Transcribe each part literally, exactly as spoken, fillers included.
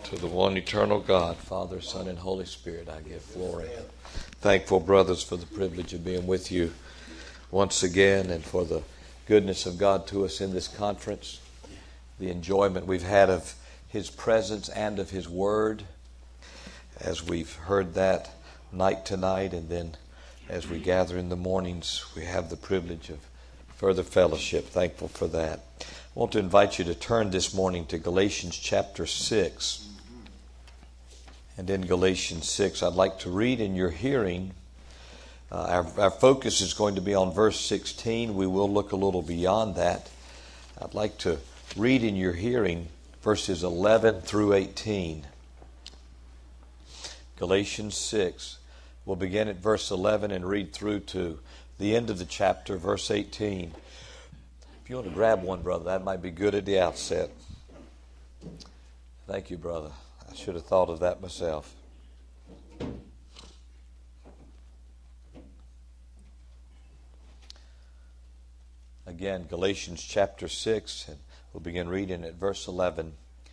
To the one eternal God, Father, Son, and Holy Spirit, I give glory. Thankful, brothers, for the privilege of being with you once again and for the goodness of God to us in this conference, the enjoyment we've had of His presence and of His Word as we've heard that night to night, and then as we gather in the mornings, we have the privilege of further fellowship. Thankful for that. I want to invite you to turn this morning to Galatians chapter six. And in Galatians six, I'd like to read in your hearing. Uh, our, our focus is going to be on verse sixteen. We will look a little beyond that. I'd like to read in your hearing verses eleven through eighteen. Galatians six. We'll begin at verse eleven and read through to the end of the chapter, verse eighteen. If you want to grab one, brother, that might be good at the outset. Thank you, brother. I should have thought of that myself. Again, Galatians chapter six, and we'll begin reading at verse eleven.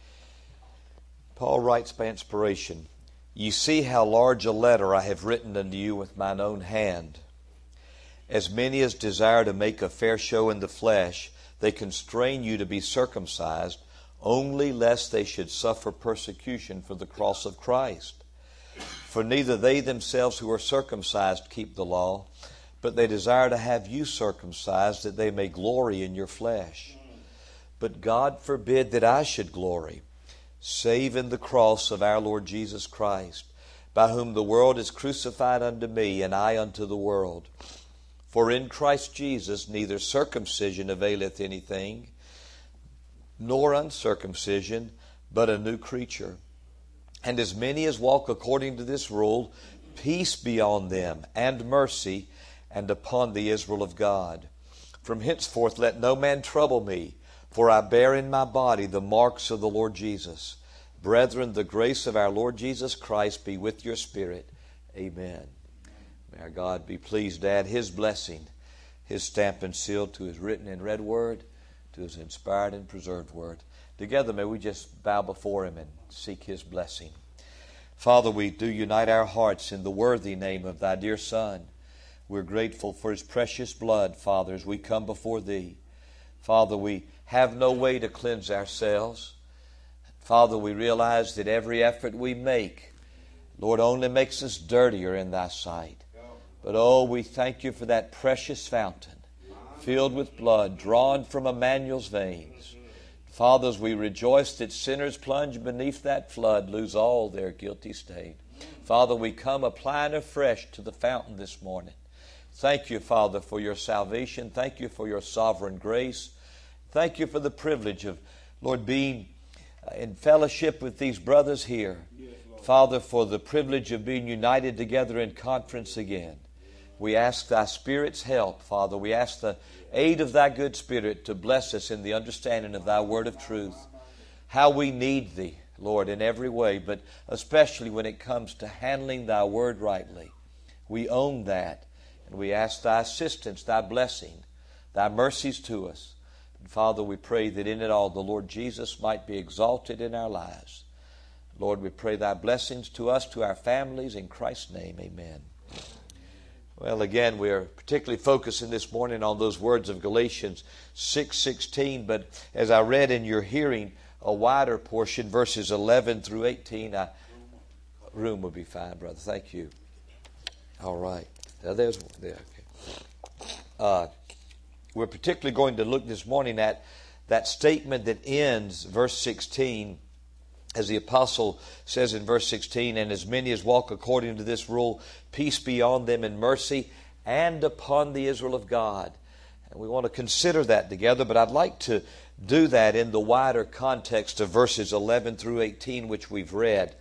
Paul writes by inspiration, "Ye see how large a letter I have written unto you with mine own hand. As many as desire to make a fair show in the flesh, they constrain you to be circumcised, only lest they should suffer persecution for the cross of Christ. For neither they themselves who are circumcised keep the law, but they desire to have you circumcised, that they may glory in your flesh. But God forbid that I should glory, save in the cross of our Lord Jesus Christ, by whom the world is crucified unto me, and I unto the world. For in Christ Jesus neither circumcision availeth anything, nor uncircumcision, but a new creature. And as many as walk according to this rule, peace be on them, and mercy, and upon the Israel of God. From henceforth let no man trouble me, for I bear in my body the marks of the Lord Jesus. Brethren, the grace of our Lord Jesus Christ be with your spirit. Amen." May our God be pleased to add His blessing, His stamp and seal to His written and read word, to His inspired and preserved word. Together may we just bow before Him and seek His blessing. Father, we do unite our hearts in the worthy name of Thy dear Son. We're grateful for His precious blood, Father, as we come before Thee. Father, we have no way to cleanse ourselves. Father, we realize that every effort we make, Lord, only makes us dirtier in Thy sight. But oh, we thank You for that precious fountain, filled with blood, drawn from Emmanuel's veins. Father, as we rejoice that sinners plunge beneath that flood, lose all their guilty stain. Father, we come applying afresh to the fountain this morning. Thank You, Father, for Your salvation. Thank You for Your sovereign grace. Thank You for the privilege of, Lord, being in fellowship with these brothers here. Father, for the privilege of being united together in conference again. We ask Thy Spirit's help, Father. We ask the aid of Thy good Spirit to bless us in the understanding of Thy word of truth. How we need Thee, Lord, in every way, but especially when it comes to handling Thy word rightly. We own that, and we ask Thy assistance, Thy blessing, Thy mercies to us. And Father, we pray that in it all the Lord Jesus might be exalted in our lives. Lord, we pray Thy blessings to us, to our families, in Christ's name, amen. Well, again, we are particularly focusing this morning on those words of Galatians six sixteen, but as I read in your hearing a wider portion, verses eleven through eighteen, I, room would be fine, brother. Thank you. All right. Now, there's there. Okay. Uh, we're particularly going to look this morning at that statement that ends verse sixteen, as the apostle says in verse sixteen, "And as many as walk according to this rule, peace be on them and mercy, and upon the Israel of God." And we want to consider that together, but I'd like to do that in the wider context of verses eleven through eighteen, which we've read.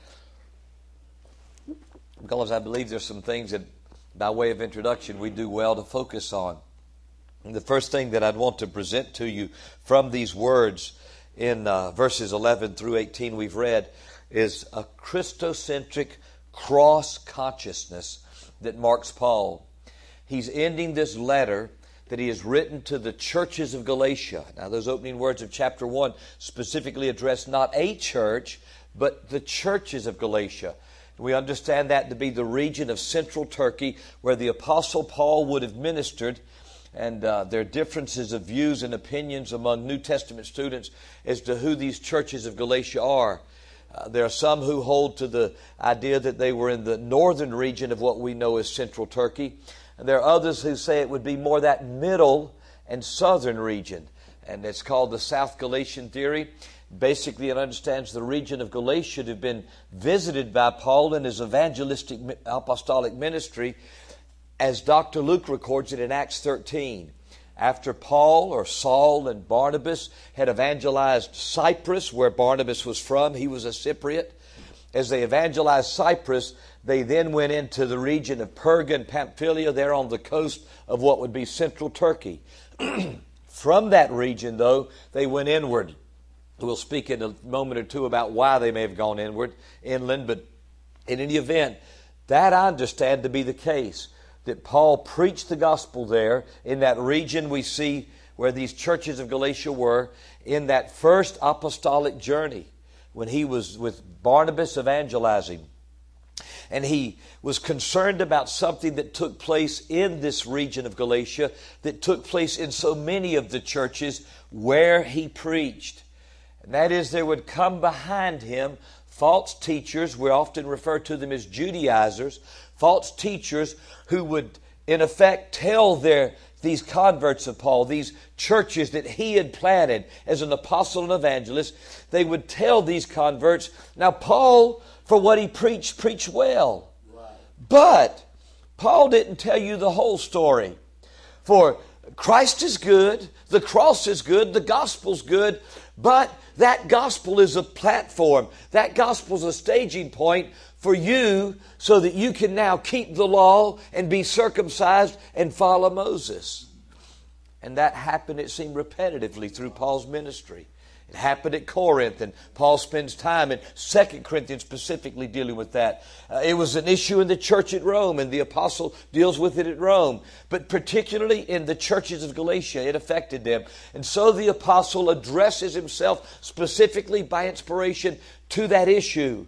Because I believe there's some things that, by way of introduction, we do well to focus on. And the first thing that I'd want to present to you from these words in uh, verses eleven through eighteen we've read is a Christocentric cross consciousness that marks Paul. He's ending this letter that he has written to the churches of Galatia. Now, those opening words of chapter one specifically address not a church, but the churches of Galatia. We understand that to be the region of central Turkey where the Apostle Paul would have ministered. And uh, there are differences of views and opinions among New Testament students as to who these churches of Galatia are. Uh, there are some who hold to the idea that they were in the northern region of what we know as central Turkey. And there are others who say it would be more that middle and southern region. And it's called the South Galatian theory. Basically, it understands the region of Galatia to have been visited by Paul in his evangelistic apostolic ministry, as Doctor Luke records it in Acts thirteen. After Paul or Saul and Barnabas had evangelized Cyprus, where Barnabas was from, he was a Cypriot. As they evangelized Cyprus, they then went into the region of Perga and Pamphylia, there on the coast of what would be central Turkey. From that region, though, they went inward. We'll speak in a moment or two about why they may have gone inward, inland, but in any event, that I understand to be the case. That Paul preached the gospel there in that region we see where these churches of Galatia were in that first apostolic journey when he was with Barnabas evangelizing. And he was concerned about something that took place in this region of Galatia that took place in so many of the churches where he preached. And that is, there would come behind him false teachers. We often refer to them as Judaizers. False teachers who would, in effect, tell their these converts of Paul, these churches that he had planted as an apostle and evangelist, they would tell these converts, now Paul, for what he preached, preached well. Right. But Paul didn't tell you the whole story. For Christ is good, the cross is good, the gospel's good, but that gospel is a platform. That gospel is a staging point for you so that you can now keep the law and be circumcised and follow Moses. And that happened, it seemed, repetitively through Paul's ministry. It happened at Corinth, and Paul spends time in Second Corinthians specifically dealing with that. Uh, it was an issue in the church at Rome, and the apostle deals with it at Rome. But particularly in the churches of Galatia, it affected them. And so the apostle addresses himself specifically by inspiration to that issue.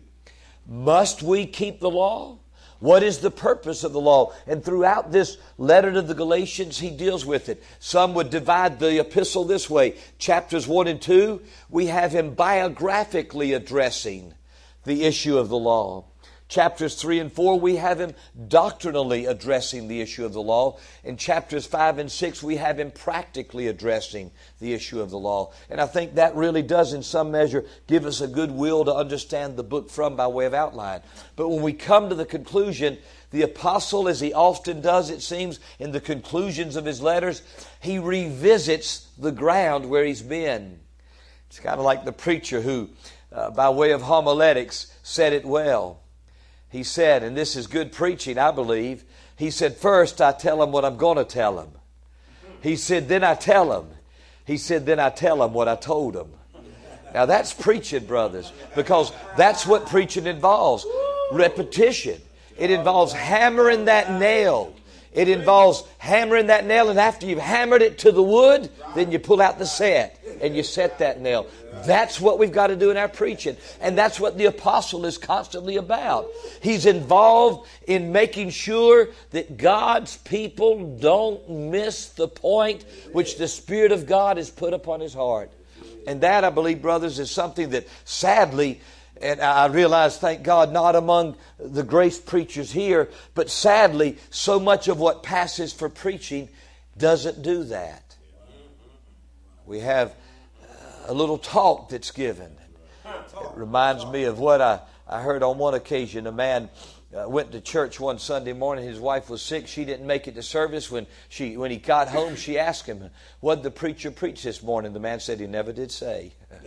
Must we keep the law? What is the purpose of the law? And throughout this letter to the Galatians, he deals with it. Some would divide the epistle this way. Chapters one and two, we have him biographically addressing the issue of the law. Chapters three and four, we have him doctrinally addressing the issue of the law. In chapters five and six, we have him practically addressing the issue of the law. And I think that really does, in some measure, give us a good will to understand the book from by way of outline. But when we come to the conclusion, the apostle, as he often does, it seems, in the conclusions of his letters, he revisits the ground where he's been. It's kind of like the preacher who, uh, by way of homiletics, said it well. He said, and this is good preaching, I believe, he said, first I tell them what I'm going to tell them. He said, then I tell them. He said, then I tell them what I told them. Now that's preaching, brothers, because that's what preaching involves. Repetition. It involves hammering that nail. It involves hammering that nail, and after you've hammered it to the wood, then you pull out the set and you set that nail. That's what we've got to do in our preaching. And that's what the apostle is constantly about. He's involved in making sure that God's people don't miss the point which the Spirit of God has put upon his heart. And that, I believe, brothers, is something that sadly, and I realize, thank God, not among the grace preachers here, but sadly, so much of what passes for preaching doesn't do that. We have a little talk that's given. It reminds me of what I, I heard on one occasion. A man uh, went to church one Sunday morning. His wife was sick. She didn't make it to service. When she when he got home, she asked him, what did the preacher preach this morning? The man said he never did say.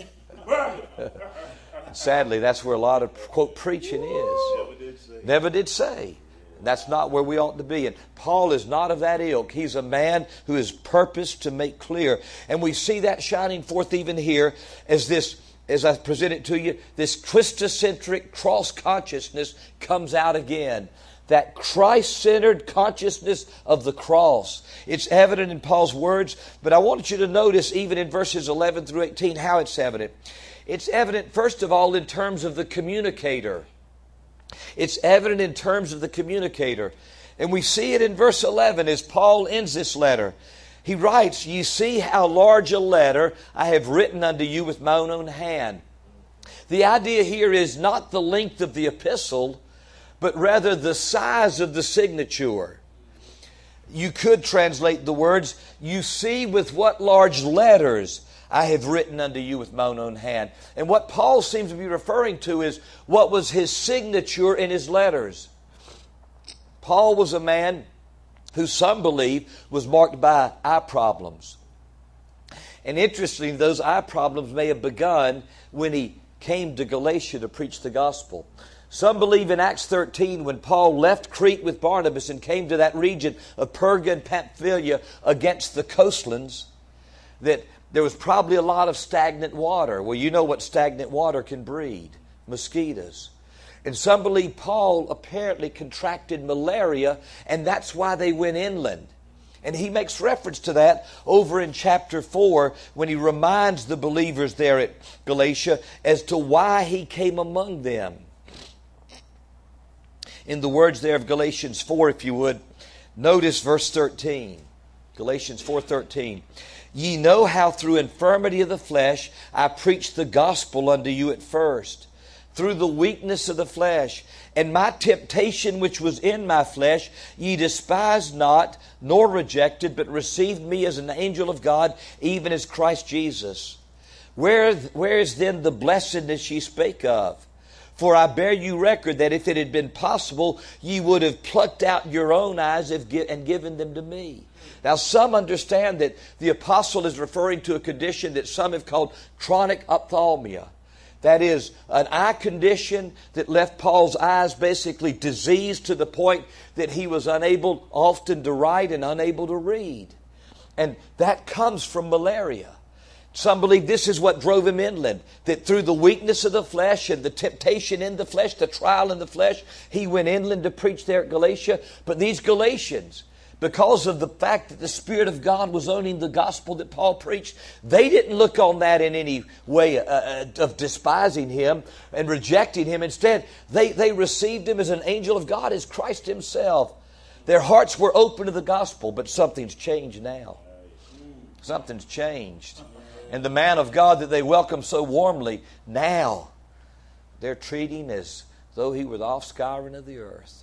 Sadly, that's where a lot of, quote, preaching is. Never did say. Never did say. That's not where we ought to be. And Paul is not of that ilk. He's a man who is purposed to make clear. And we see that shining forth even here as this, as I present it to you, this Christocentric cross consciousness comes out again. That Christ-centered consciousness of the cross. It's evident in Paul's words, but I want you to notice even in verses eleven through eighteen how it's evident. It's evident, first of all, in terms of the communicator. It's evident in terms of the communicator. And we see it in verse eleven as Paul ends this letter. He writes, "Ye see how large a letter I have written unto you with mine own hand." The idea here is not the length of the epistle, but rather the size of the signature. You could translate the words, "You see with what large letters I have written unto you with mine own hand." And what Paul seems to be referring to is what was his signature in his letters. Paul was a man who some believe was marked by eye problems. And interestingly, those eye problems may have begun when he came to Galatia to preach the gospel. Some believe in Acts thirteen, when Paul left Crete with Barnabas and came to that region of Perga and Pamphylia against the coastlands, that there was probably a lot of stagnant water. Well, you know what stagnant water can breed: mosquitoes. And some believe Paul apparently contracted malaria, and that's why they went inland. And he makes reference to that over in chapter four when he reminds the believers there at Galatia as to why he came among them. In the words there of Galatians four, if you would, notice verse thirteen. Galatians four thirteen. "Ye know how through infirmity of the flesh I preached the gospel unto you at first, through the weakness of the flesh. And my temptation which was in my flesh ye despised not, nor rejected, but received me as an angel of God, even as Christ Jesus. Where, where is then the blessedness ye spake of? For I bear you record that if it had been possible, ye would have plucked out your own eyes and given them to me." Now, some understand that the apostle is referring to a condition that some have called chronic ophthalmia. That is, an eye condition that left Paul's eyes basically diseased to the point that he was unable often to write and unable to read. And that comes from malaria. Some believe this is what drove him inland, that through the weakness of the flesh and the temptation in the flesh, the trial in the flesh, he went inland to preach there at Galatia. But these Galatians, because of the fact that the Spirit of God was owning the gospel that Paul preached, they didn't look on that in any way uh, of despising him and rejecting him. Instead, they, they received him as an angel of God, as Christ himself. Their hearts were open to the gospel, but something's changed now. Something's changed. And the man of God that they welcomed so warmly, now they're treating as though he were the offscouring of the earth.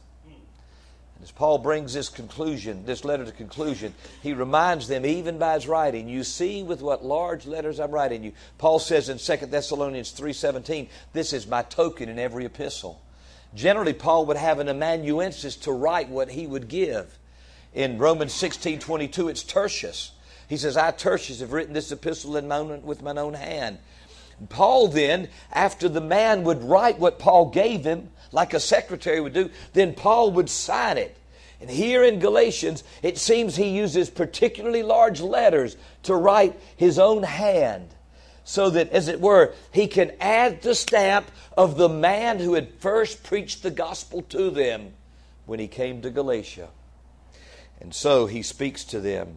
As Paul brings this conclusion, this letter to conclusion, he reminds them, even by his writing, "You see with what large letters I'm writing you." Paul says in Second Thessalonians three seventeen, "This is my token in every epistle." Generally, Paul would have an amanuensis to write what he would give. In Romans sixteen twenty-two, it's Tertius. He says, "I, Tertius, have written this epistle in my own, with mine own hand." Paul then, after the man would write what Paul gave him, like a secretary would do, then Paul would sign it. And here in Galatians, it seems he uses particularly large letters to write his own hand, so that, as it were, he can add the stamp of the man who had first preached the gospel to them when he came to Galatia. And so he speaks to them.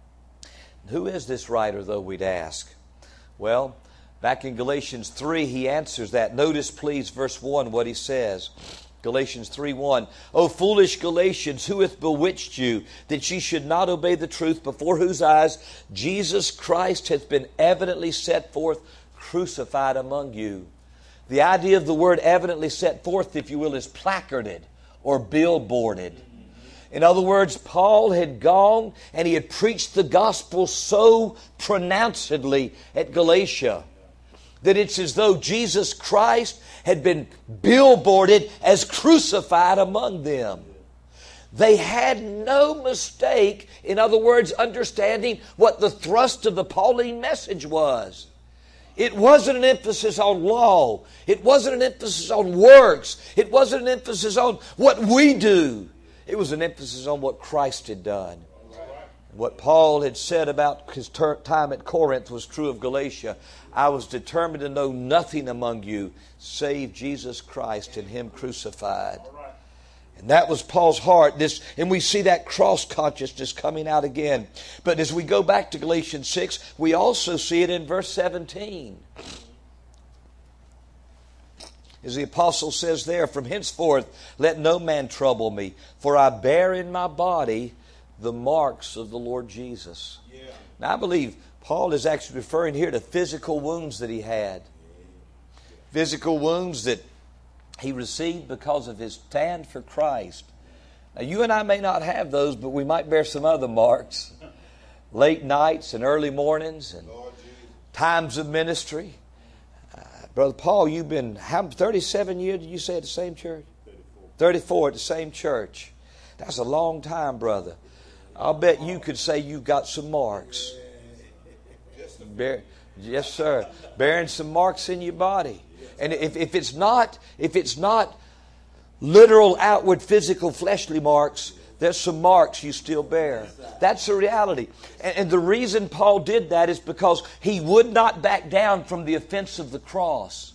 Who is this writer, though, we'd ask? Well, back in Galatians three, he answers that. Notice, please, verse one, what he says. Galatians three one. "O foolish Galatians, who hath bewitched you, that ye should not obey the truth, before whose eyes Jesus Christ hath been evidently set forth, crucified among you." The idea of the word evidently set forth, if you will, is placarded or billboarded. In other words, Paul had gone and he had preached the gospel so pronouncedly at Galatia that it's as though Jesus Christ had been billboarded as crucified among them. They had no mistake, in other words, understanding what the thrust of the Pauline message was. It wasn't an emphasis on law. It wasn't an emphasis on works. It wasn't an emphasis on what we do. It was an emphasis on what Christ had done. What Paul had said about his ter- time at Corinth was true of Galatia. "I was determined to know nothing among you save Jesus Christ and Him crucified." And that was Paul's heart. This, and we see that cross consciousness coming out again. But as we go back to Galatians six, we also see it in verse seventeen. As the apostle says there, from henceforth let no man trouble me, for I bear in my body the marks of the Lord Jesus. Yeah. Now I believe Paul is actually referring here to physical wounds that he had. Physical wounds that he received because of his stand for Christ. Now you and I may not have those, but we might bear some other marks. Late nights and early mornings and times of ministry. Uh, Brother Paul, you've been, how, thirty-seven years did you say at the same church? thirty-four. thirty-four at the same church. That's a long time, brother. I'll bet you could say you got some marks. Bear, yes, sir. Bearing some marks in your body. And if, if it's not, if it's not literal, outward, physical, fleshly marks, there's some marks you still bear. That's the reality. And, and the reason Paul did that is because he would not back down from the offense of the cross.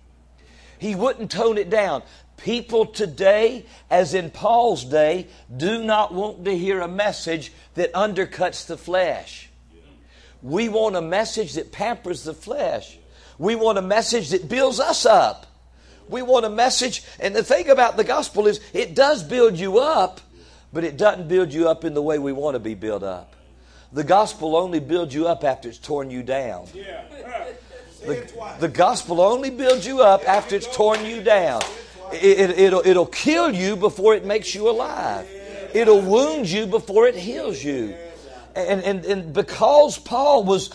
He wouldn't tone it down. People today, as in Paul's day, do not want to hear a message that undercuts the flesh. We want a message that pampers the flesh. We want a message that builds us up. We want a message, and the thing about the gospel is it does build you up, but it doesn't build you up in the way we want to be built up. The gospel only builds you up after it's torn you down. The, the gospel only builds you up after it's torn you down. It, it, it'll, it'll kill you before it makes you alive. It'll wound you before it heals you. And, and, and because Paul was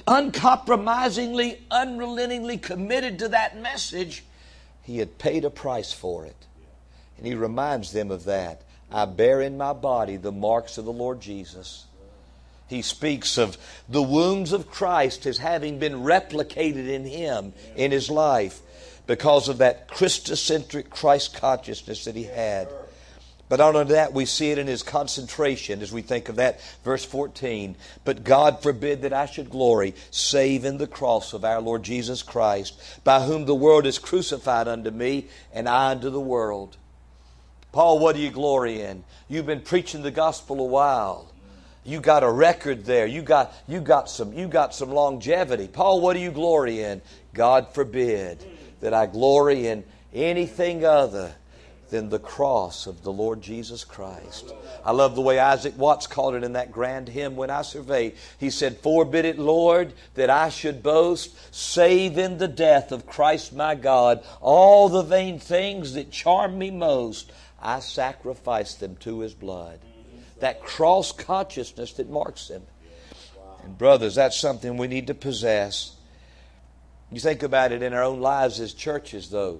uncompromisingly, unrelentingly committed to that message, he had paid a price for it. And he reminds them of that. I bear in my body the marks of the Lord Jesus. He speaks of the wounds of Christ as having been replicated in Him, in His life, because of that Christocentric Christ consciousness that He had. But not only that, we see it in His concentration as we think of that. Verse fourteen, but God forbid that I should glory, save in the cross of our Lord Jesus Christ, by whom the world is crucified unto me, and I unto the world. Paul, what do you glory in? You've been preaching the gospel a while. You got a record there. You got, you got some, you got some longevity. Paul, what do you glory in? God forbid that I glory in anything other than the cross of the Lord Jesus Christ. I love the way Isaac Watts called it in that grand hymn, When I Survey. He said, forbid it, Lord, that I should boast, save in the death of Christ my God. All the vain things that charm me most, I sacrifice them to His blood. That cross consciousness that marks Him. And brothers, that's something we need to possess. You think about it in our own lives as churches, though.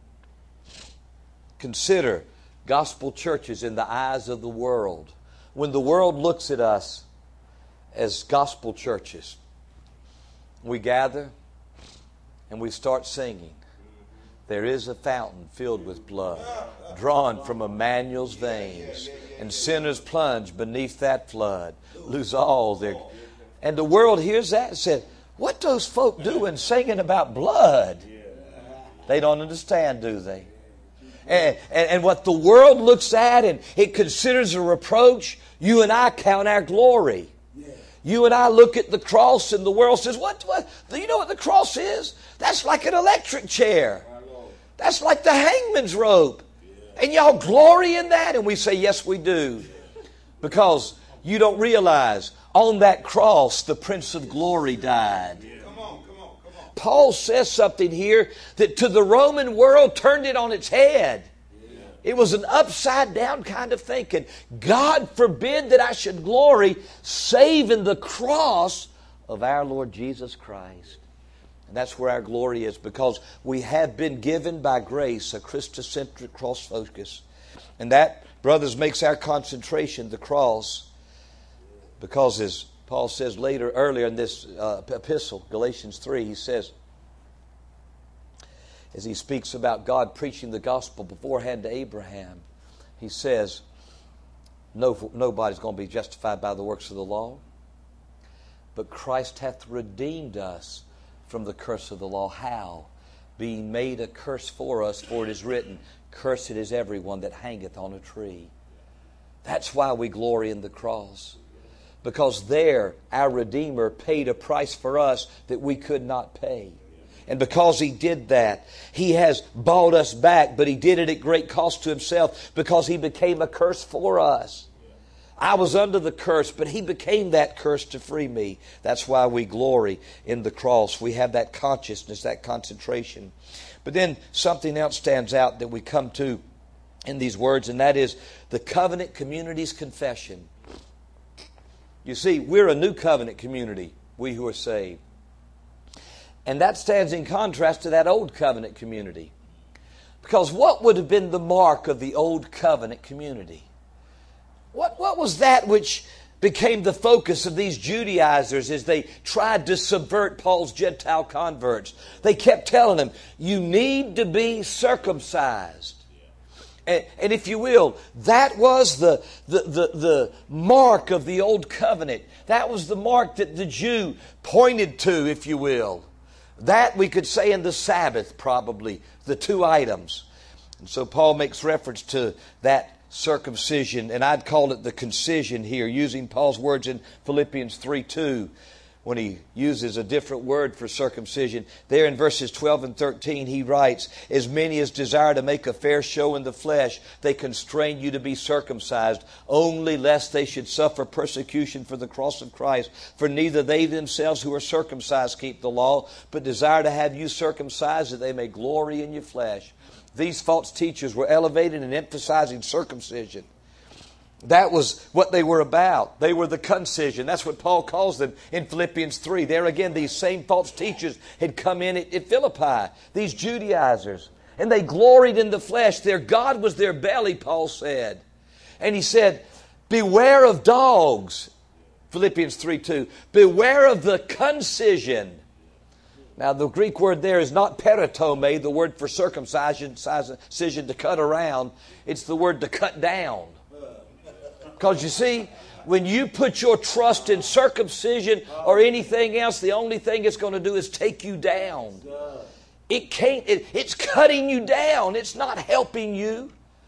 Consider gospel churches in the eyes of the world. When the world looks at us as gospel churches, we gather and we start singing. There is a fountain filled with blood, drawn from Emmanuel's veins, and sinners plunge beneath that flood, lose all their... And the world hears that and said, what those folk doing singing about blood? They don't understand, do they? And, and, and what the world looks at and it considers a reproach, you and I count our glory. You and I look at the cross and the world says, what, what? Do you know what the cross is? That's like an electric chair. That's like the hangman's rope. And y'all glory in that? And we say, yes, we do. Because you don't realize on that cross, the Prince of Glory died. Come on, come on, come on. Paul says something here that to the Roman world turned it on its head. It was an upside down kind of thinking. God forbid that I should glory save in the cross of our Lord Jesus Christ. And that's where our glory is, because we have been given by grace a Christocentric cross focus. And that, brothers, makes our concentration the cross. Because as Paul says later, earlier in this uh, epistle, Galatians three, he says, as he speaks about God preaching the gospel beforehand to Abraham, he says, no, nobody's going to be justified by the works of the law, but Christ hath redeemed us from the curse of the law. How? Being made a curse for us, for it is written, cursed is everyone that hangeth on a tree. That's why we glory in the cross. Because there, our Redeemer paid a price for us that we could not pay. And because He did that, He has bought us back, but He did it at great cost to Himself because He became a curse for us. I was under the curse, but He became that curse to free me. That's why we glory in the cross. We have that consciousness, that concentration. But then something else stands out that we come to in these words, and that is the covenant community's confession. You see, we're a new covenant community, we who are saved. And that stands in contrast to that old covenant community. Because what would have been the mark of the old covenant community? What, what was that which became the focus of these Judaizers as they tried to subvert Paul's Gentile converts? They kept telling them, you need to be circumcised. And, and if you will, that was the, the, the, the mark of the old covenant. That was the mark that the Jew pointed to, if you will. That we could say in the Sabbath, probably, the two items. And so Paul makes reference to that circumcision, and I'd call it the concision here, using Paul's words in Philippians three two, when he uses a different word for circumcision. There in verses twelve and thirteen, he writes, as many as desire to make a fair show in the flesh, they constrain you to be circumcised, only lest they should suffer persecution for the cross of Christ. For neither they themselves who are circumcised keep the law, but desire to have you circumcised, that they may glory in your flesh. These false teachers were elevating and emphasizing circumcision. That was what they were about. They were the concision. That's what Paul calls them in Philippians three. There again, these same false teachers had come in at, at Philippi, these Judaizers. And they gloried in the flesh. Their God was their belly, Paul said. And he said, beware of dogs. Philippians three two. Beware of the concision. Now, the Greek word there is not peritome, the word for circumcision, circumcision to cut around. It's the word to cut down. Because you see, when you put your trust in circumcision or anything else, the only thing it's going to do is take you down. It can't. It, it's cutting you down. It's not helping you.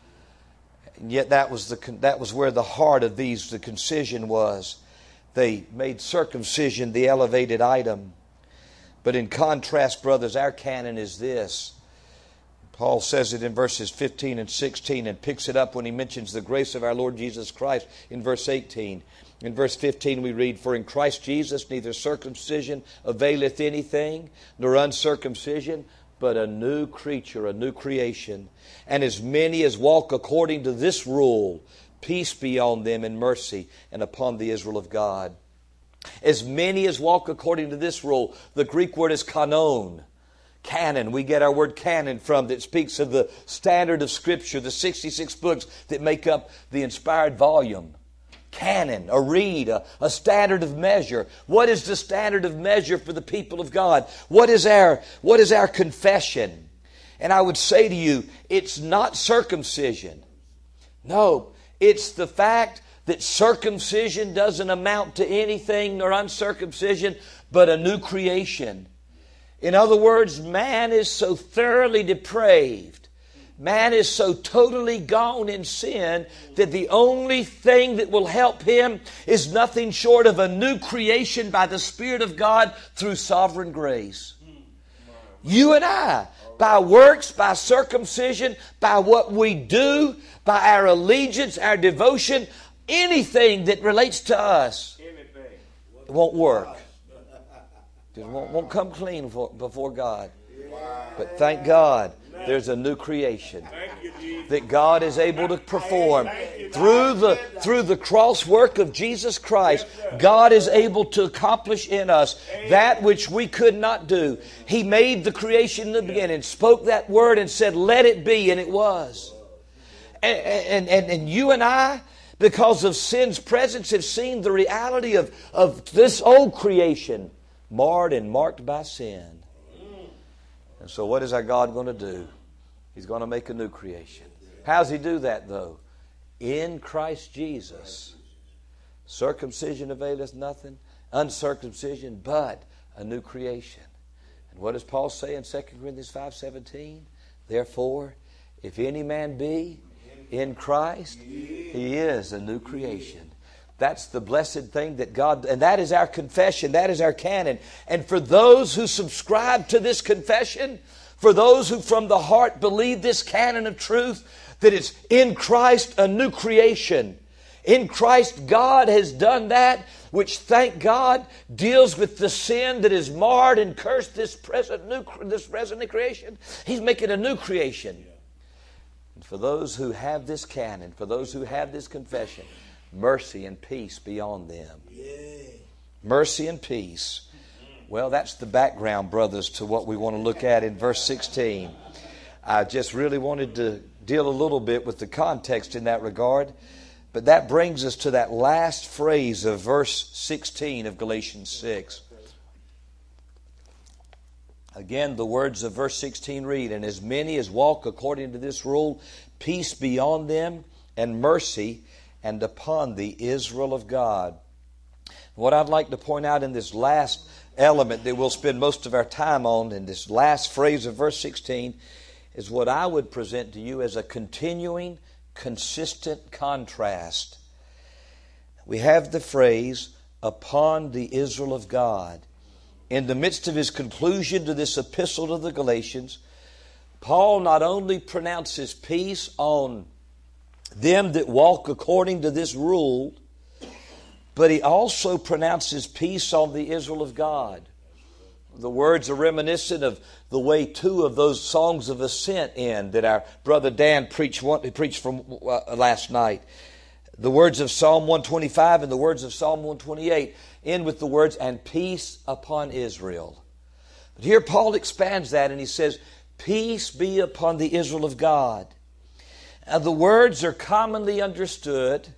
And yet that was the that was where the heart of these, the concision was. They made circumcision the elevated item. But in contrast, brothers, our canon is this. Paul says it in verses fifteen and sixteen and picks it up when he mentions the grace of our Lord Jesus Christ in verse eighteen. In verse fifteen we read, for in Christ Jesus neither circumcision availeth anything, nor uncircumcision, but a new creature, a new creation. And as many as walk according to this rule, peace be on them and mercy, and upon the Israel of God. As many as walk according to this rule, the Greek word is kanon. Canon, we get our word canon from, that speaks of the standard of Scripture, the sixty-six books that make up the inspired volume. Canon, a reed, a, a standard of measure. What is the standard of measure for the people of God? What is our, what is our confession? And I would say to you, it's not circumcision. No, it's the fact that circumcision doesn't amount to anything, nor uncircumcision, but a new creation. In other words, man is so thoroughly depraved, man is so totally gone in sin, that the only thing that will help him is nothing short of a new creation by the Spirit of God through sovereign grace. You and I, by works, by circumcision, by what we do, by our allegiance, our devotion, anything that relates to us, it won't work. It won't, won't come clean for, before God. But thank God, there's a new creation that God is able to perform. Through the, through the cross work of Jesus Christ, God is able to accomplish in us that which we could not do. He made the creation in the beginning, spoke that word and said, let it be, and it was. And, and, and you and I, because of sin's presence, have seen the reality of, of this old creation marred and marked by sin. And so what is our God going to do? He's going to make a new creation. How does He do that, though? In Christ Jesus. Circumcision availeth nothing, uncircumcision, but a new creation. And what does Paul say in Second Corinthians five seventeen? Therefore, if any man be in Christ, he is a new creation. That's the blessed thing that God, and that is our confession, that is our canon. And for those who subscribe to this confession, for those who from the heart believe this canon of truth, that it's in Christ a new creation. In Christ, God has done that which, thank God, deals with the sin that has marred and cursed this present new this present creation. He's making a new creation. And for those who have this canon, for those who have this confession, mercy and peace be on them. Mercy and peace. Well, that's the background, brothers, to what we want to look at in verse sixteen. I just really wanted to deal a little bit with the context in that regard. But that brings us to that last phrase of verse sixteen of Galatians six. Again, the words of verse sixteen read, "And as many as walk according to this rule, peace be on them, and mercy, and upon the Israel of God." What I'd like to point out in this last element that we'll spend most of our time on, in this last phrase of verse sixteen, is what I would present to you as a continuing, consistent contrast. We have the phrase, "upon the Israel of God." In the midst of his conclusion to this epistle to the Galatians, Paul not only pronounces peace on them that walk according to this rule, but he also pronounces peace on the Israel of God. The words are reminiscent of the way two of those songs of ascent end that our brother Dan preached, preached from uh, last night. The words of Psalm one twenty-five and the words of Psalm one twenty-eight end with the words, "and peace upon Israel." But here Paul expands that and he says, "Peace be upon the Israel of God." Now the words are commonly understood,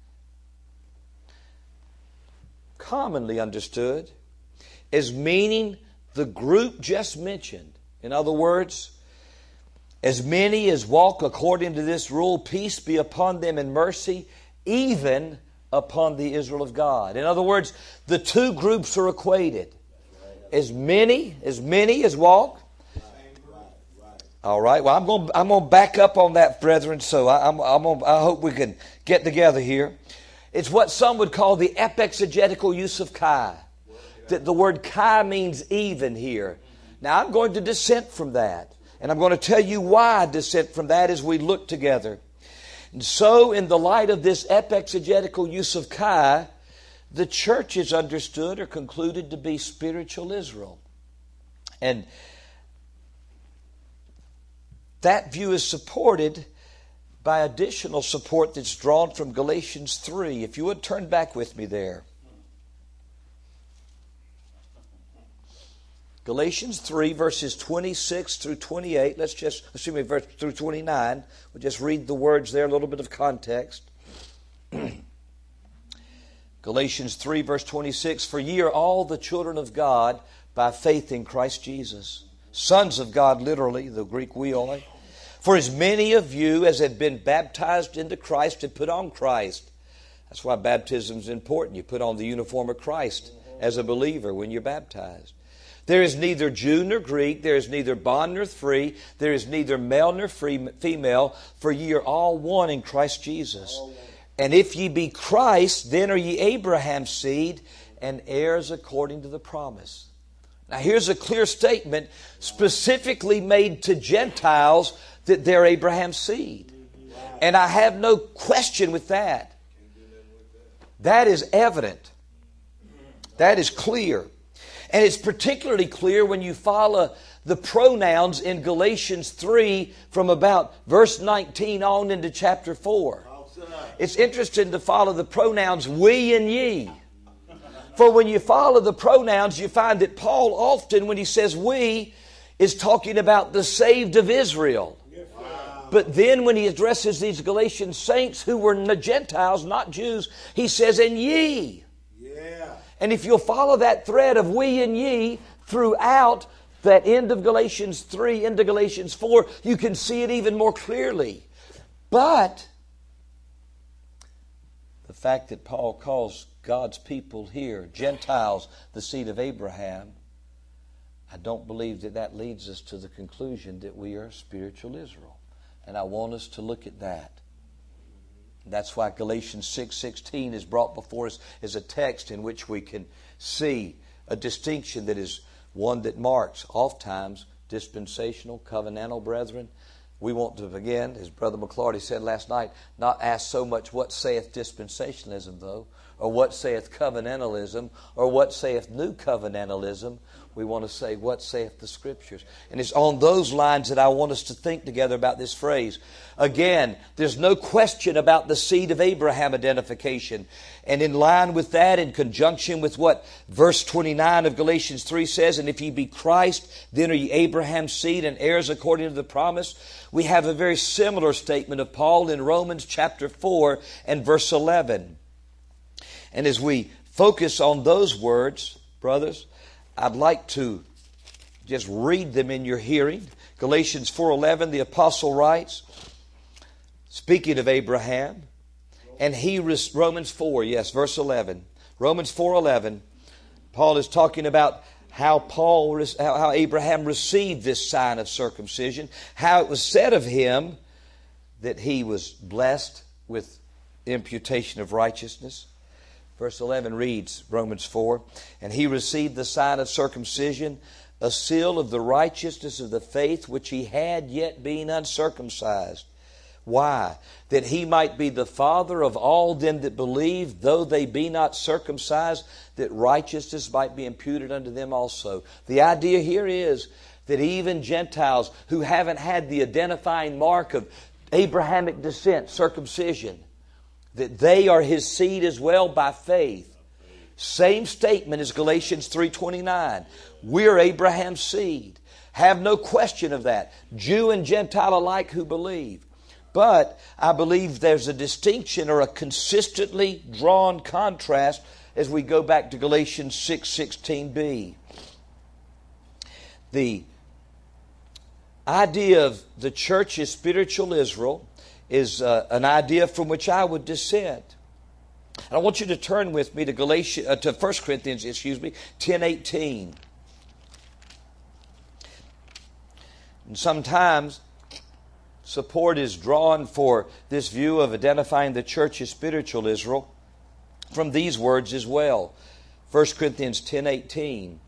commonly understood as meaning the group just mentioned. In other words, as many as walk according to this rule, peace be upon them and mercy, even upon the Israel of God. In other words, the two groups are equated. As many, as many as walk. All right. Well, I'm going. I'm going to back up on that, brethren. So I, I'm. I'm gonna, I hope we can get together here. It's what some would call the epexegetical use of kai. That the word kai means even here. Now I'm going to dissent from that. And I'm going to tell you why I dissent from that as we look together. And so in the light of this epexegetical use of kai, the church is understood or concluded to be spiritual Israel. And that view is supported by additional support that's drawn from Galatians three. If you would turn back with me there. Galatians three, verses twenty-six through twenty-eight. Let's just, excuse me, verse through twenty-nine. We'll just read the words there, a little bit of context. Galatians three, verse twenty-six. "For ye are all the children of God by faith in Christ Jesus. Sons of God, literally, the Greek weoi. For as many of you as have been baptized into Christ have put on Christ." That's why baptism is important. You put on the uniform of Christ as a believer when you're baptized. "There is neither Jew nor Greek, there is neither bond nor free, there is neither male nor free, female, for ye are all one in Christ Jesus. And if ye be Christ, then are ye Abraham's seed and heirs according to the promise." Now here's a clear statement specifically made to Gentiles that they're Abraham's seed. And I have no question with that. That is evident. That is clear. And it's particularly clear when you follow the pronouns in Galatians three from about verse nineteen on into chapter four. It's interesting to follow the pronouns we and ye. For when you follow the pronouns, you find that Paul often, when he says we, is talking about the saved of Israel. But then when he addresses these Galatian saints who were Gentiles, not Jews, he says, "and ye." And if you'll follow that thread of we and ye throughout that end of Galatians three into Galatians four, you can see it even more clearly. But the fact that Paul calls God's people here, Gentiles, the seed of Abraham, I don't believe that that leads us to the conclusion that we are spiritual Israel. And I want us to look at that. That's why Galatians six sixteen is brought before us as a text in which we can see a distinction that is one that marks oftentimes dispensational, covenantal brethren. We want to, again, as Brother McClarty said last night, not ask so much what saith dispensationalism, though, or what saith covenantalism, or what saith new covenantalism. We want to say, what saith the Scriptures? And it's on those lines that I want us to think together about this phrase. Again, there's no question about the seed of Abraham identification. And in line with that, in conjunction with what verse twenty-nine of Galatians three says, and if ye be Christ, then are ye Abraham's seed and heirs according to the promise. We have a very similar statement of Paul in Romans chapter four and verse eleven. And as we focus on those words, brothers, I'd like to just read them in your hearing. Galatians four eleven, the apostle writes, speaking of Abraham, and he, Romans four, yes, verse eleven. Romans four eleven, Paul is talking about how Paul, how Abraham received this sign of circumcision, how it was said of him that he was blessed with imputation of righteousness. Verse eleven reads, Romans four, and he received the sign of circumcision, a seal of the righteousness of the faith which he had, yet being uncircumcised. Why? That he might be the father of all them that believe, though they be not circumcised, that righteousness might be imputed unto them also. The idea here is that even Gentiles who haven't had the identifying mark of Abrahamic descent, circumcision, that they are his seed as well by faith. Same statement as Galatians three twenty-nine. We're Abraham's seed. Have no question of that. Jew and Gentile alike who believe. But I believe there's a distinction or a consistently drawn contrast as we go back to Galatians six sixteen b. The idea of the church as spiritual Israel is uh, an idea from which I would dissent. And I want you to turn with me to Galatians, uh, to First Corinthians, excuse me, ten eighteen. And sometimes support is drawn for this view of identifying the church as spiritual Israel from these words as well. First Corinthians ten eighteen.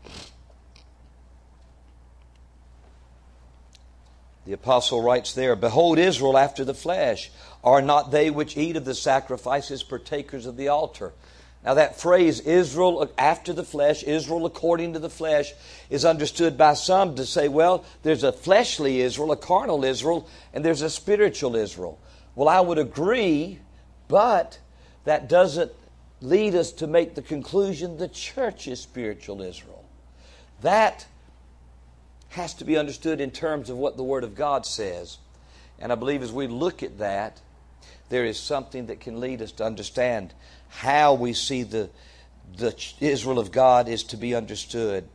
The apostle writes there, behold, Israel after the flesh, are not they which eat of the sacrifices partakers of the altar? Now that phrase, Israel after the flesh, Israel according to the flesh, is understood by some to say, well, there's a fleshly Israel, a carnal Israel, and there's a spiritual Israel. Well, I would agree, but that doesn't lead us to make the conclusion the church is spiritual Israel. That has to be understood in terms of what the Word of God says. And I believe as we look at that, there is something that can lead us to understand how we see the, the Israel of God is to be understood.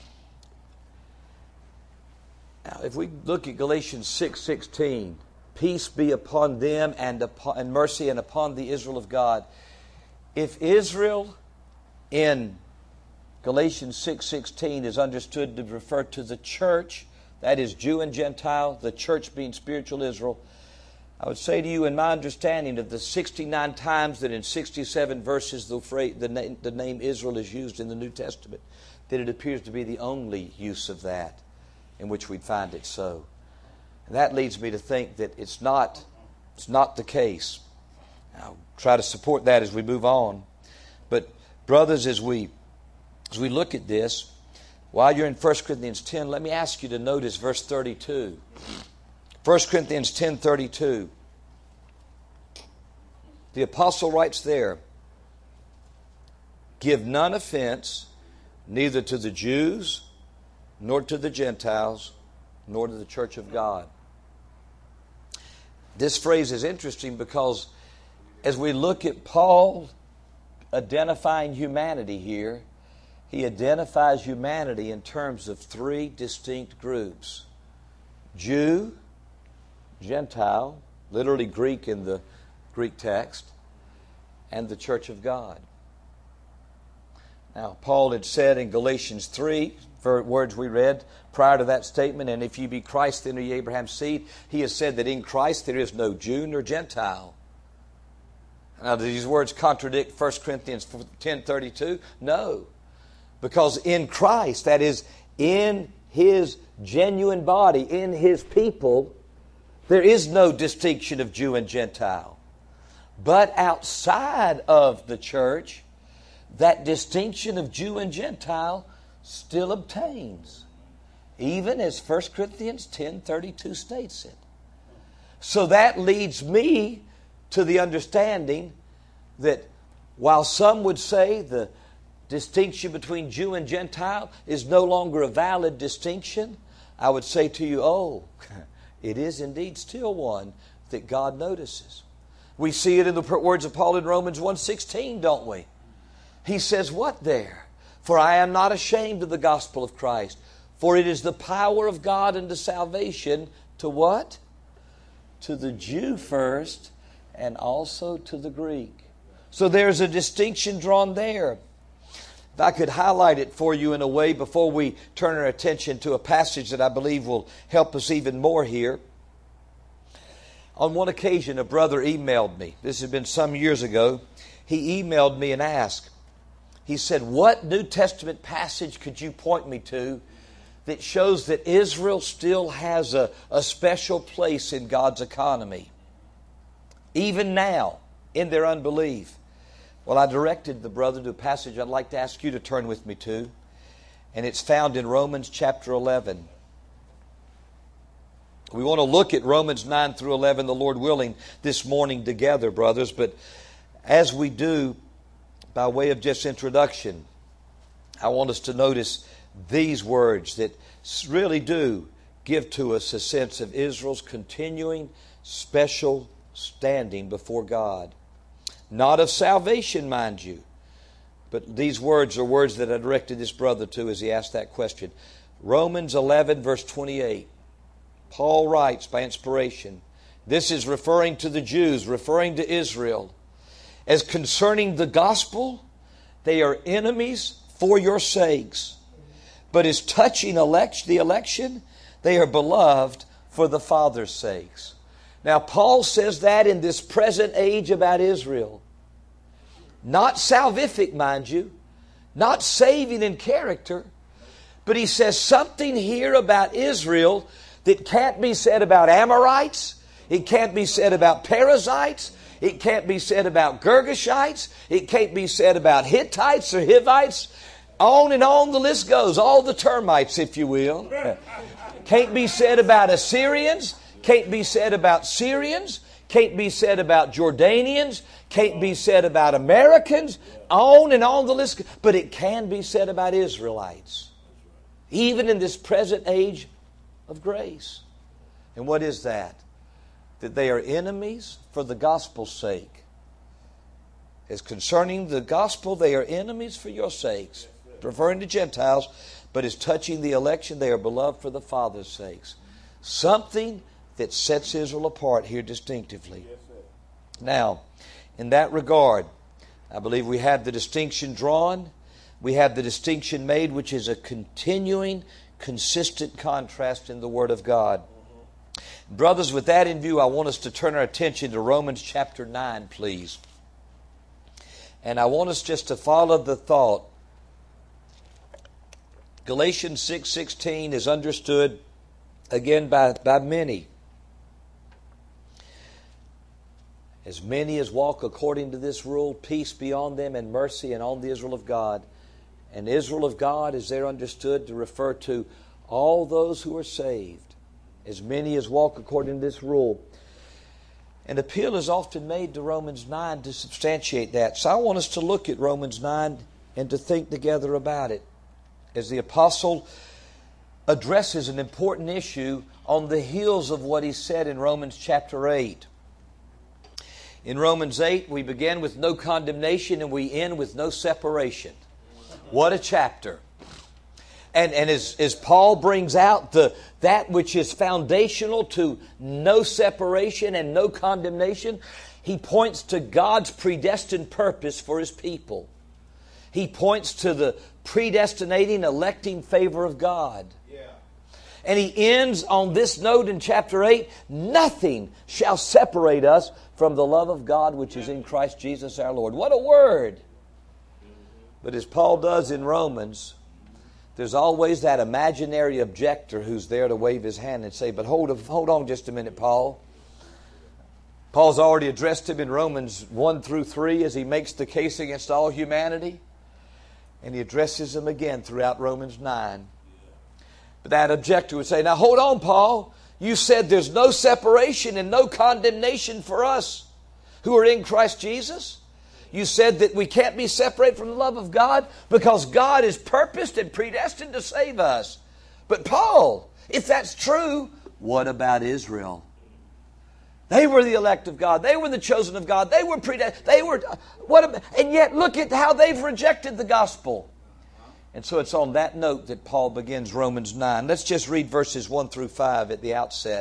Now, if we look at Galatians six sixteen, peace be upon them and, upon, and mercy and upon the Israel of God. If Israel in Galatians six sixteen is understood to refer to the church, that is Jew and Gentile, the church being spiritual Israel, I would say to you, in my understanding of the sixty-nine times that in sixty-seven verses the, phrase, the, name, the name Israel is used in the New Testament, that it appears to be the only use of that in which we'd find it so. And that leads me to think that it's not, it's not the case. I'll try to support that as we move on. But brothers, as we As we look at this, while you're in First Corinthians ten, let me ask you to notice verse thirty-two. First Corinthians ten thirty-two. The apostle writes there, give none offense, neither to the Jews, nor to the Gentiles, nor to the church of God. This phrase is interesting because as we look at Paul identifying humanity here, he identifies humanity in terms of three distinct groups. Jew, Gentile, literally Greek in the Greek text, and the church of God. Now, Paul had said in Galatians three, for words we read prior to that statement, and if ye be Christ, then are ye Abraham's seed. He has said that in Christ there is no Jew nor Gentile. Now, do these words contradict First Corinthians ten thirty-two? No. Because in Christ, that is, in His genuine body, in His people, there is no distinction of Jew and Gentile. But outside of the church, that distinction of Jew and Gentile still obtains, even as First Corinthians ten thirty-two states it. So that leads me to the understanding that while some would say the distinction between Jew and Gentile is no longer a valid distinction, I would say to you, oh, it is indeed still one that God notices. We see it in the words of Paul in Romans one sixteen, don't we? He says, what there? For I am not ashamed of the gospel of Christ, for it is the power of God unto salvation to what? To the Jew first, and also to the Greek. So there's a distinction drawn there. If I could highlight it for you in a way before we turn our attention to a passage that I believe will help us even more here. On one occasion, a brother emailed me. This had been some years ago. He emailed me and asked, he said, what New Testament passage could you point me to that shows that Israel still has a, a special place in God's economy, even now, in their unbelief? Well, I directed the brother to a passage I'd like to ask you to turn with me to, and it's found in Romans chapter eleven. We want to look at Romans nine through eleven, the Lord willing, this morning together, brothers. But as we do, by way of just introduction, I want us to notice these words that really do give to us a sense of Israel's continuing special standing before God. Not of salvation, mind you, but these words are words that I directed this brother to as he asked that question. Romans eleven, verse twenty-eight. Paul writes by inspiration. This is referring to the Jews, referring to Israel. As concerning the gospel, they are enemies for your sakes. But as touching elect, the election, they are beloved for the Father's sakes. Now, Paul says that in this present age about Israel. Not salvific, mind you. Not saving in character. But he says something here about Israel that can't be said about Amorites. It can't be said about Perizzites. It can't be said about Girgashites. It can't be said about Hittites or Hivites. On and on the list goes. All the termites, if you will. Can't be said about Assyrians. Can't be said about Syrians. Can't be said about Jordanians. Can't be said about Americans. On and on the list. But it can be said about Israelites. Even in this present age of grace. And what is that? That they are enemies for the gospel's sake. As concerning the gospel, they are enemies for your sakes. Referring to Gentiles. But as touching the election, they are beloved for the Father's sakes. Something that sets Israel apart here distinctively. Now, in that regard, I believe we have the distinction drawn. We have the distinction made, which is a continuing, consistent contrast in the Word of God. Brothers, with that in view, I want us to turn our attention to Romans chapter nine, please. And I want us just to follow the thought. Galatians six sixteen is understood, again, by, by many. As many as walk according to this rule, peace be on them and mercy and on the Israel of God. And Israel of God is there understood to refer to all those who are saved. As many as walk according to this rule. An appeal is often made to Romans nine to substantiate that. So I want us to look at Romans nine and to think together about it. As the apostle addresses an important issue on the heels of what he said in Romans chapter eight. In Romans eight, we begin with no condemnation and we end with no separation. What a chapter. And, and as, as Paul brings out the that which is foundational to no separation and no condemnation, he points to God's predestined purpose for His people. He points to the predestinating, electing favor of God. Yeah. And he ends on this note in chapter eight, nothing shall separate us from the love of God which is in Christ Jesus our Lord. What a word! But as Paul does in Romans, there's always that imaginary objector who's there to wave his hand and say, but hold, hold on just a minute, Paul. Paul's already addressed him in Romans one through three as he makes the case against all humanity. And he addresses him again throughout Romans nine. But that objector would say, now hold on, Paul. You said there's no separation and no condemnation for us who are in Christ Jesus. You said that we can't be separated from the love of God because God is purposed and predestined to save us. But Paul, if that's true, what about Israel? They were the elect of God. They were the chosen of God. They were predestined. They were what? About, and yet look at how they've rejected the gospel. And so it's on that note that Paul begins Romans nine. Let's just read verses one through five at the outset.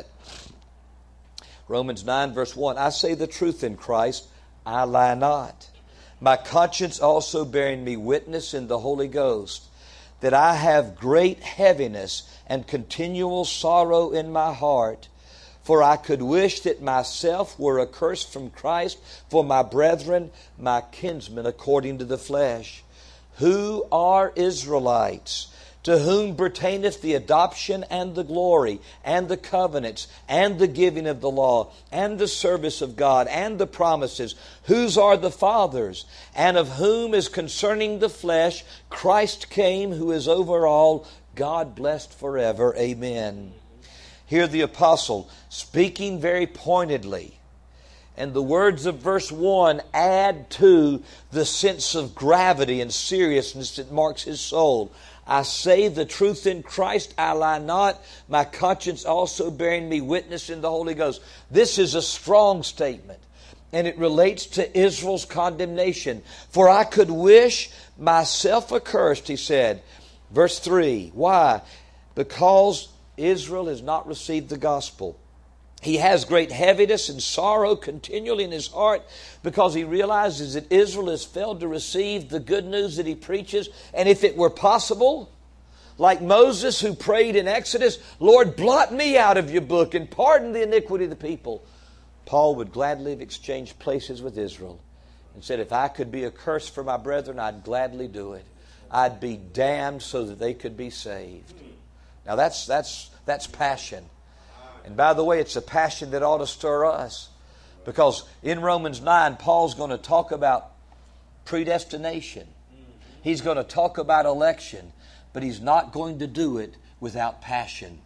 Romans nine verse one. I say the truth in Christ, I lie not. My conscience also bearing me witness in the Holy Ghost, that I have great heaviness and continual sorrow in my heart. For I could wish that myself were accursed from Christ for my brethren, my kinsmen according to the flesh, who are Israelites, to whom pertaineth the adoption and the glory, and the covenants, and the giving of the law, and the service of God, and the promises, whose are the fathers, and of whom is concerning the flesh Christ came, who is over all, God blessed forever. Amen. Here the apostle, speaking very pointedly, and the words of verse one add to the sense of gravity and seriousness that marks his soul. I say the truth in Christ, I lie not. My conscience also bearing me witness in the Holy Ghost. This is a strong statement, and it relates to Israel's condemnation. For I could wish myself accursed, he said. Verse three, why? Because Israel has not received the gospel. He has great heaviness and sorrow continually in his heart because he realizes that Israel has failed to receive the good news that he preaches. And if it were possible, like Moses who prayed in Exodus, Lord, blot me out of your book and pardon the iniquity of the people, Paul would gladly have exchanged places with Israel and said, if I could be accursed for my brethren, I'd gladly do it. I'd be damned so that they could be saved. Now that's that's that's passion. And by the way, it's a passion that ought to stir us. Because in Romans nine, Paul's going to talk about predestination. He's going to talk about election. But he's not going to do it without passion.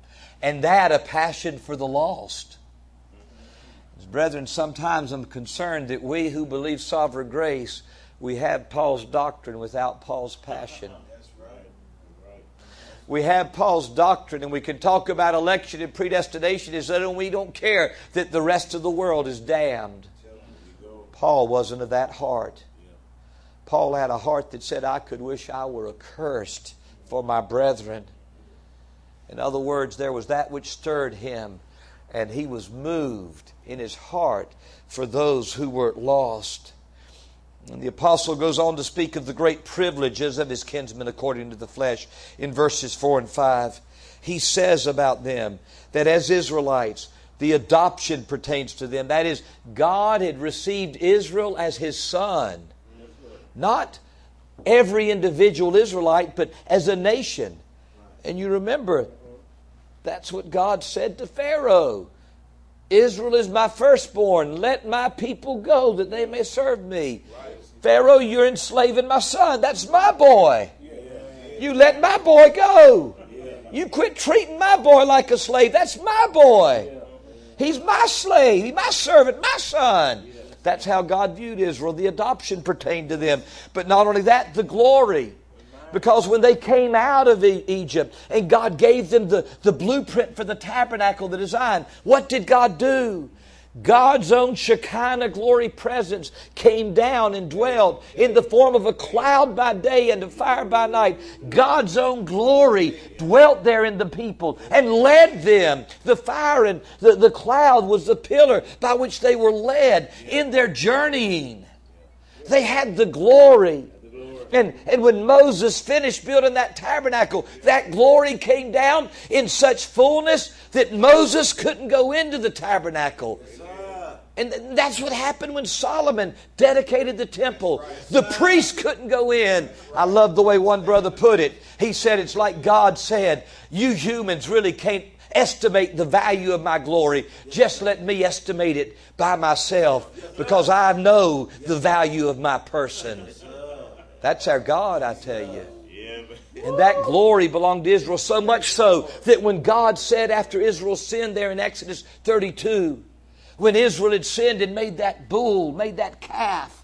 And that, a passion for the lost. Brethren, sometimes I'm concerned that we who believe sovereign grace, we have Paul's doctrine without Paul's passion. We have Paul's doctrine and we can talk about election and predestination as though we don't care that the rest of the world is damned. Paul wasn't of that heart. Paul had a heart that said, I could wish I were accursed for my brethren. In other words, there was that which stirred him, and he was moved in his heart for those who were lost. And the apostle goes on to speak of the great privileges of his kinsmen according to the flesh in verses four and five. He says about them that as Israelites, the adoption pertains to them. That is, God had received Israel as his son. Not every individual Israelite, but as a nation. And you remember, that's what God said to Pharaoh. Israel is my firstborn. Let my people go that they may serve me. Right. Pharaoh, you're enslaving my son. That's my boy. Yeah, yeah, yeah. You let my boy go. Yeah. You quit treating my boy like a slave. That's my boy. Yeah. He's my slave. He's my servant, my son. Yeah. That's how God viewed Israel. The adoption pertained to them. But not only that, the glory. Because when they came out of Egypt and God gave them the, the blueprint for the tabernacle, the design, what did God do? God's own Shekinah glory presence came down and dwelt in the form of a cloud by day and a fire by night. God's own glory dwelt there in the people and led them. The fire and the, the cloud was the pillar by which they were led in their journeying. They had the glory. And, and when Moses finished building that tabernacle, that glory came down in such fullness that Moses couldn't go into the tabernacle. And that's what happened when Solomon dedicated the temple. The priest couldn't go in. I love the way one brother put it. He said, it's like God said, you humans really can't estimate the value of my glory. Just let me estimate it by myself, because I know the value of my person. That's our God, I tell you. And that glory belonged to Israel, so much so that when God said after Israel sinned there in Exodus thirty-two, when Israel had sinned and made that bull, made that calf,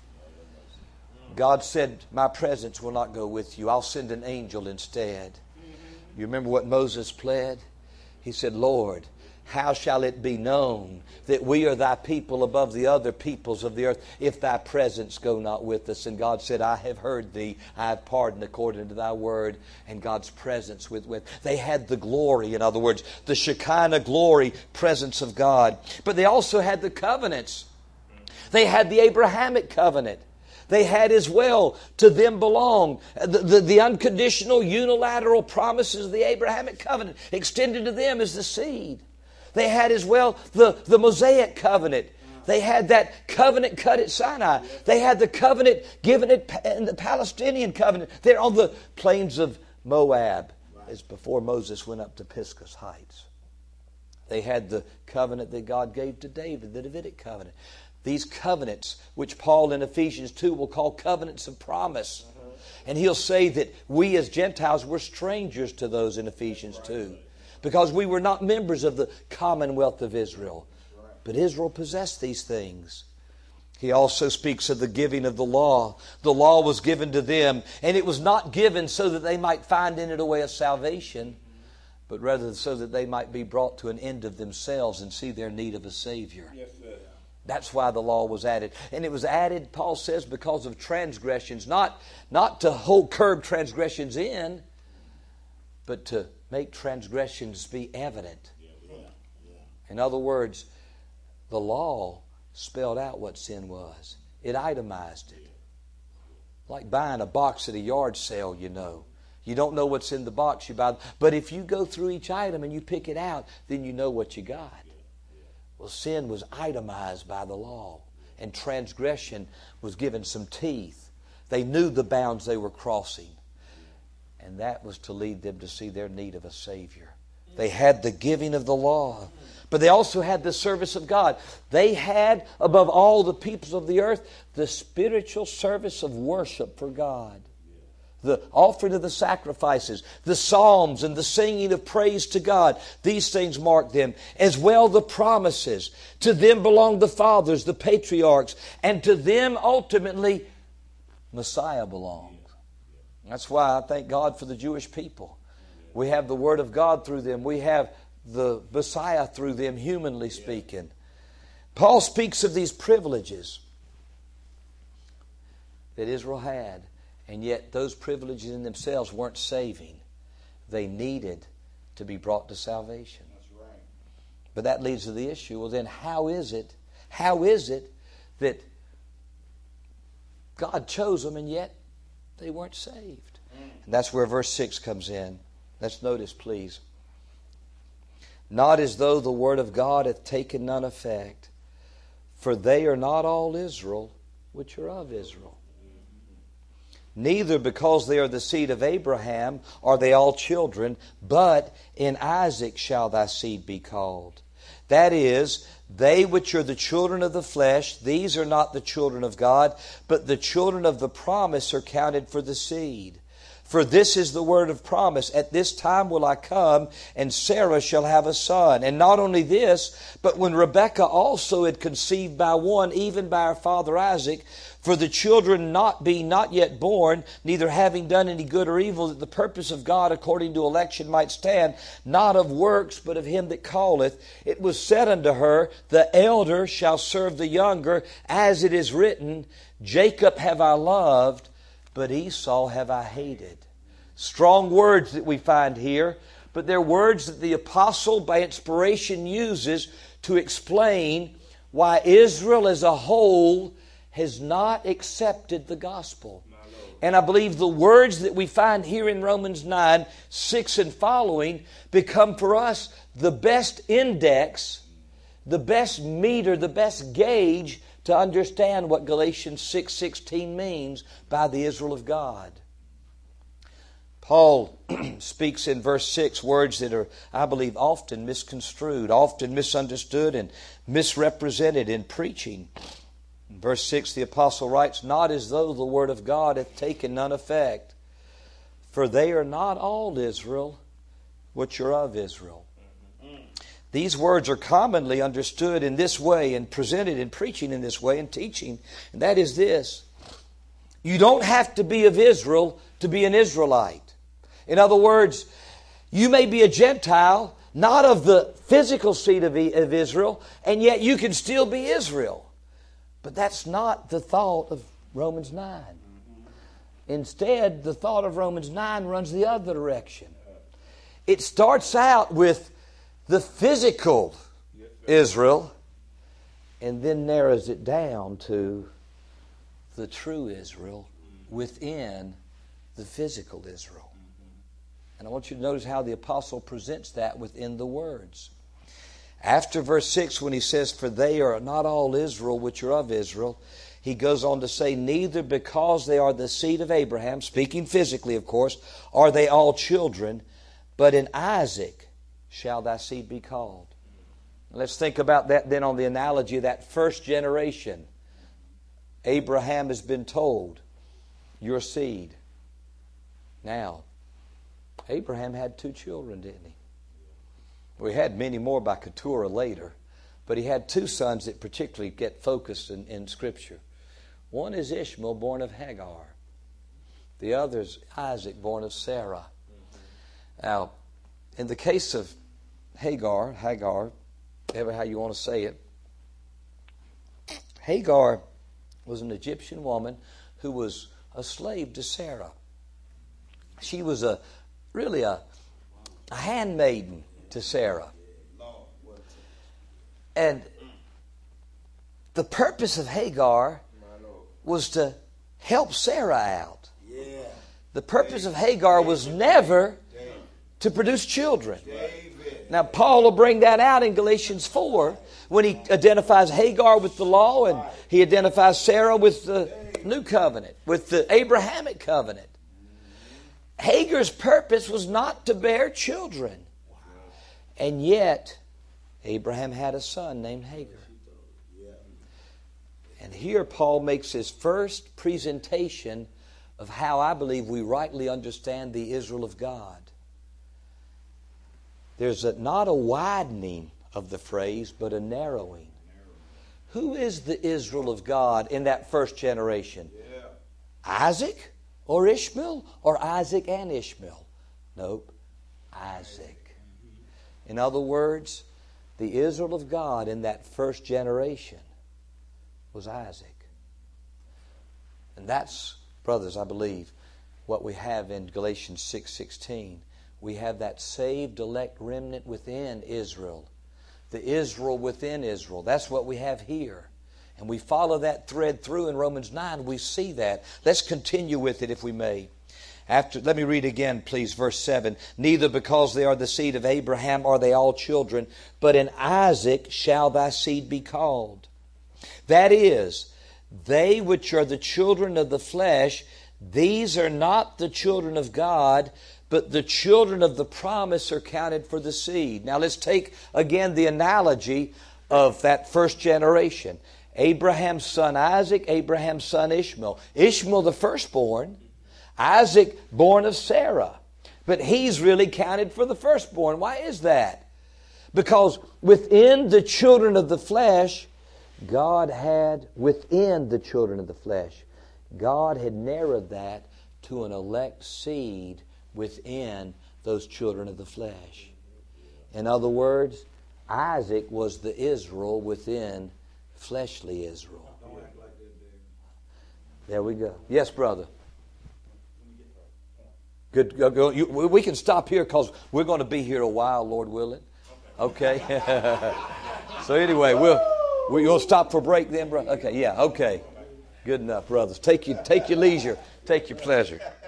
God said, my presence will not go with you. I'll send an angel instead. You remember what Moses pled? He said, Lord, how shall it be known that we are thy people above the other peoples of the earth, if thy presence go not with us? And God said, I have heard thee, I have pardoned according to thy word. And God's presence with, with. They had the glory, in other words, the Shekinah glory, presence of God. But they also had the covenants. They had the Abrahamic covenant. They had as well, to them belong the, the, the unconditional unilateral promises of the Abrahamic covenant. Extended to them as the seed. They had as well the, the Mosaic covenant. They had that covenant cut at Sinai. They had the covenant given in the Palestinian covenant. They're on the plains of Moab, as before Moses went up to Pisgah's heights. They had the covenant that God gave to David, the Davidic covenant. These covenants, which Paul in Ephesians two will call covenants of promise. And he'll say that we as Gentiles were strangers to those in Ephesians two. Because we were not members of the commonwealth of Israel. But Israel possessed these things. He also speaks of the giving of the law. The law was given to them, and it was not given so that they might find in it a way of salvation, but rather so that they might be brought to an end of themselves and see their need of a Savior. Yes, sir. That's why the law was added. And it was added, Paul says, because of transgressions. Not, not to hold curb transgressions in, but to make transgressions be evident. In other words, the law spelled out what sin was. It itemized it. Like buying a box at a yard sale, you know. You don't know what's in the box you buy. But if you go through each item and you pick it out, then you know what you got. Well, sin was itemized by the law, and transgression was given some teeth. They knew the bounds they were crossing, and that was to lead them to see their need of a Savior. They had the giving of the law, but they also had the service of God. They had, above all the peoples of the earth, the spiritual service of worship for God. The offering of the sacrifices, the psalms, and the singing of praise to God. These things mark them. As well the promises. To them belong the fathers, the patriarchs. And to them ultimately Messiah belongs. That's why I thank God for the Jewish people. We have the Word of God through them. We have the Messiah through them, humanly speaking. Paul speaks of these privileges that Israel had. And yet those privileges in themselves weren't saving. They needed to be brought to salvation. That's right. But that leads to the issue. Well, then how is it, how is it that God chose them and yet they weren't saved? And that's where verse six comes in. Let's notice, please. Not as though the word of God hath taken none effect, for they are not all Israel which are of Israel. Neither because they are the seed of Abraham are they all children, but in Isaac shall thy seed be called. That is, they which are the children of the flesh, these are not the children of God, but the children of the promise are counted for the seed. For this is the word of promise. At this time will I come, and Sarah shall have a son. And not only this, but when Rebekah also had conceived by one, even by her father Isaac, for the children not being not yet born, neither having done any good or evil, that the purpose of God according to election might stand, not of works, but of him that calleth, it was said unto her, the elder shall serve the younger, as it is written, Jacob have I loved, but Esau have I hated. Strong words that we find here, but they're words that the apostle by inspiration uses to explain why Israel as a whole has not accepted the gospel. And I believe the words that we find here in Romans nine, six and following become for us the best index, the best meter, the best gauge to understand what Galatians six sixteen means by the Israel of God. Paul speaks in verse six words that are, I believe, often misconstrued, often misunderstood and misrepresented in preaching. In verse six, the apostle writes, "Not as though the word of God hath taken none effect, for they are not all Israel which are of Israel." These words are commonly understood in this way and presented in preaching in this way and teaching. And that is this: you don't have to be of Israel to be an Israelite. In other words, you may be a Gentile, not of the physical seed of Israel, and yet you can still be Israel. But that's not the thought of Romans nine. Instead, the thought of Romans nine runs the other direction. It starts out with the physical Israel and then narrows it down to the true Israel within the physical Israel. And I want you to notice how the apostle presents that within the words. After verse six, when he says, "For they are not all Israel which are of Israel," he goes on to say, "Neither because they are the seed of Abraham," speaking physically, of course, "are they all children, but in Isaac shall thy seed be called." Let's think about that then on the analogy of that first generation. Abraham has been told, "Your seed." Now, Abraham had two children, didn't he? We had many more by Keturah later, but he had two sons that particularly get focused in, in Scripture. One is Ishmael, born of Hagar. The other is Isaac, born of Sarah. Now, in the case of Hagar, Hagar, however how you want to say it, Hagar was an Egyptian woman who was a slave to Sarah. She was a really a, a handmaiden to Sarah. And the purpose of Hagar was to help Sarah out. The purpose of Hagar was never to produce children. Now, Paul will bring that out in Galatians four when he identifies Hagar with the law and he identifies Sarah with the new covenant, with the Abrahamic covenant. Hagar's purpose was not to bear children. And yet, Abraham had a son named Hagar. And here Paul makes his first presentation of how I believe we rightly understand the Israel of God. There's a, not a widening of the phrase, but a narrowing. Who is the Israel of God in that first generation? Isaac? Or Ishmael? Or Isaac and Ishmael? Nope. Isaac. In other words, the Israel of God in that first generation was Isaac. And that's, brothers, I believe, what we have in Galatians six sixteen. We have that saved elect remnant within Israel. The Israel within Israel. That's what we have here. And we follow that thread through in Romans nine. We see that. Let's continue with it if we may. After, let me read again, please, verse seven. "Neither because they are the seed of Abraham are they all children, but in Isaac shall thy seed be called. That is, they which are the children of the flesh, these are not the children of God, but the children of the promise are counted for the seed." Now let's take again the analogy of that first generation. Abraham's son Isaac, Abraham's son Ishmael. Ishmael the firstborn, Isaac born of Sarah. But he's really counted for the firstborn. Why is that? Because within the children of the flesh, God had, within the children of the flesh, God had narrowed that to an elect seed within those children of the flesh. In other words, Isaac was the Israel within fleshly Israel. There we go. Yes, brother. Good. Go, go. You, we can stop here because we're going to be here a while, Lord willing. Okay. So anyway, we'll we'll stop for break then, bro. Okay. Yeah. Okay. Good enough, brothers. Take your, take your leisure. Take your pleasure.